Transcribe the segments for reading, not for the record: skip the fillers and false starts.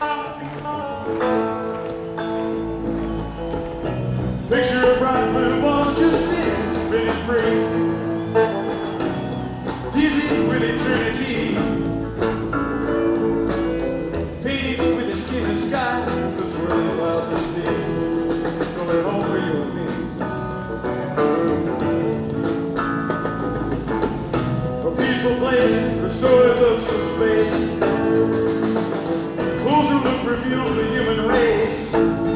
Picture a bright blue ball just spinning free, dizzy with eternity, painted with the skin of sky, so swirling clouds and sea, going home for you and me. A peaceful place, or so it looks from space. Closer look reveals the human race,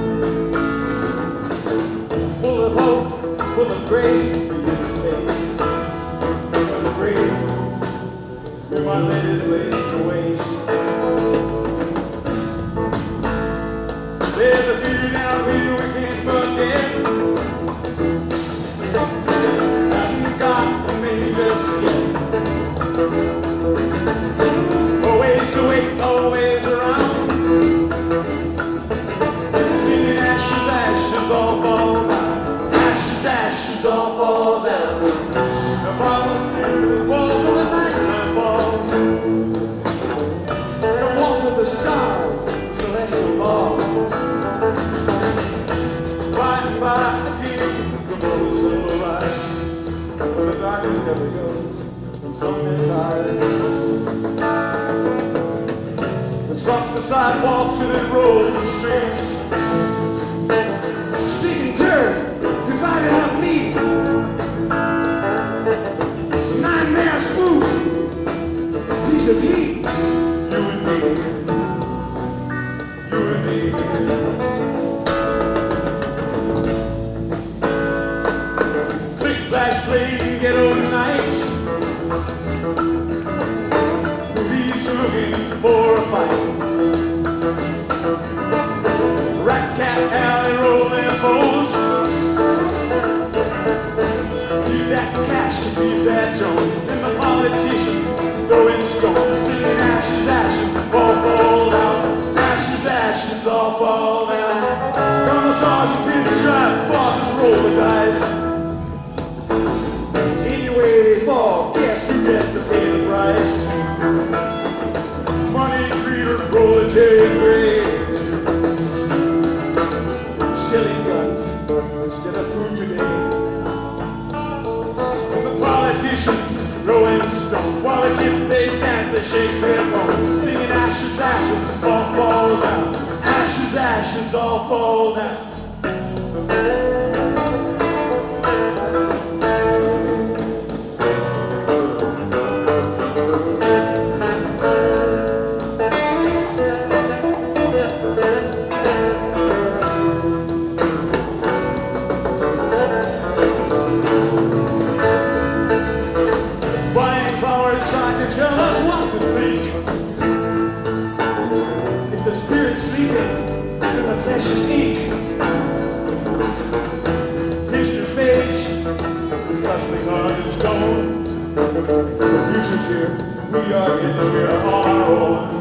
full of hope, full of grace, the human face. I'm afraid it's where my lead is laced to waste. There's a fear down here we can't forget. Hasn't got and made us forget. Always awake, always around. Singing ashes, ashes, all fall down. Ashes, ashes, all fall down. The problems through the walls when the nighttime falls. The walls of the stars, the celestial ball. Riding by the gate, the road silver rise. Where the darkness never goes from some men's eyes. It stalks the sidewalks and it rolls the streets. Stick and turn, divided up meat. Nightmare spook, a piece of heat. You and me, you and me. Click, flash, blade, and ghetto night. Movies are looking for a fight. Rat, cat, alley, roll their bones. Need that cash to feed that Jones. And the politicians throwing stones. Singing ashes, ashes, all fall down. Ashes, ashes, all fall down. Colonel Sergeant Pinstripe, bosses roll the dice. Anyway they fall, guess who gets to pay the price? Money, greed, or proletariat grade. Selling guns instead of food today. And the politicians throwing stones while the kids they dance, they shake their bones. Singing ashes, ashes, all fall down. Ashes, ashes, all fall down. Tell us what to think. If the spirit's sleeping and the flesh is ink, history's page is rustling hard in stone. The future's here, we are in the mirror on our own.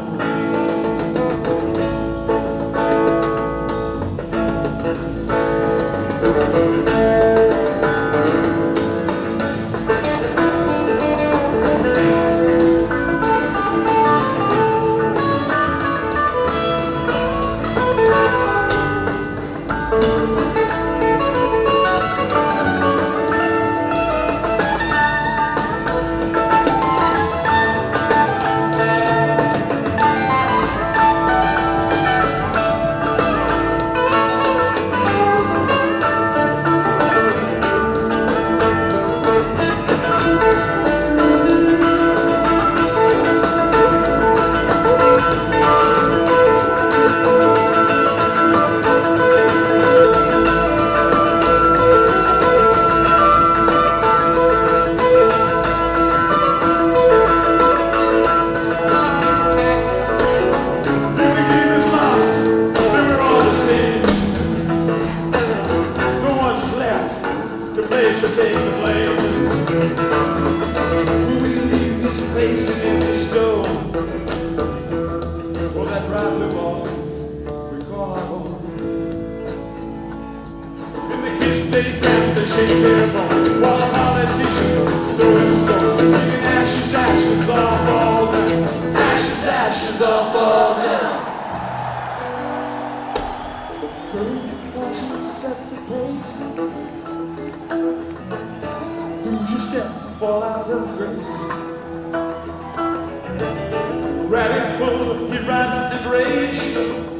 rides with the gray.